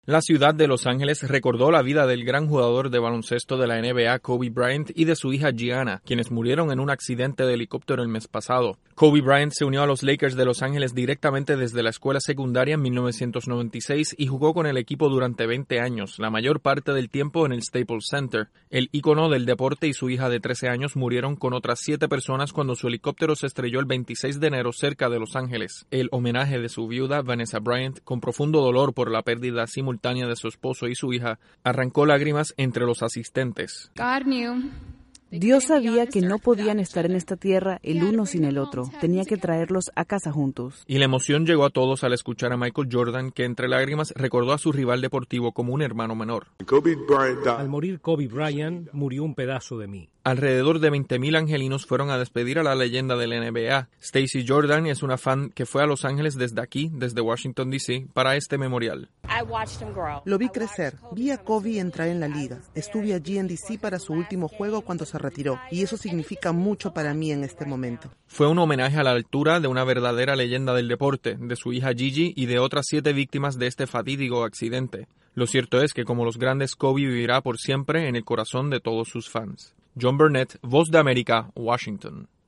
La ciudad de Los Ángeles recordó la vida del gran jugador de baloncesto de la NBA Kobe Bryant y de su hija Gianna, quienes murieron en un accidente de helicóptero el mes pasado. Kobe Bryant se unió a los Lakers de Los Ángeles directamente desde la escuela secundaria en 1996 y jugó con el equipo durante 20 años, la mayor parte del tiempo en el Staples Center. El ícono del deporte y su hija de 13 años murieron con otras 7 personas cuando su helicóptero se estrelló el 26 de enero cerca de Los Ángeles. El homenaje de su viuda, Vanessa Bryant, con profundo dolor por la pérdida simultánea de su esposo y su hija, arrancó lágrimas entre los asistentes. Dios sabía que no podían estar en esta tierra el uno sin el otro. Tenía que traerlos a casa juntos. Y la emoción llegó a todos al escuchar a Michael Jordan, que entre lágrimas recordó a su rival deportivo como un hermano menor. Al morir Kobe Bryant, murió un pedazo de mí. Alrededor de 20,000 angelinos fueron a despedir a la leyenda del NBA. Stacey Jordan es una fan que fue a Los Ángeles desde aquí, desde Washington, D.C., para este memorial. Lo vi crecer, vi a Kobe entrar en la liga. Estuve allí en D.C. para su último juego cuando se retiró, y eso significa mucho para mí en este momento. Fue un homenaje a la altura de una verdadera leyenda del deporte, de su hija Gigi y de otras 7 víctimas de este fatídico accidente. Lo cierto es que, como los grandes, Kobe vivirá por siempre en el corazón de todos sus fans. John Burnett, Voz de América, Washington.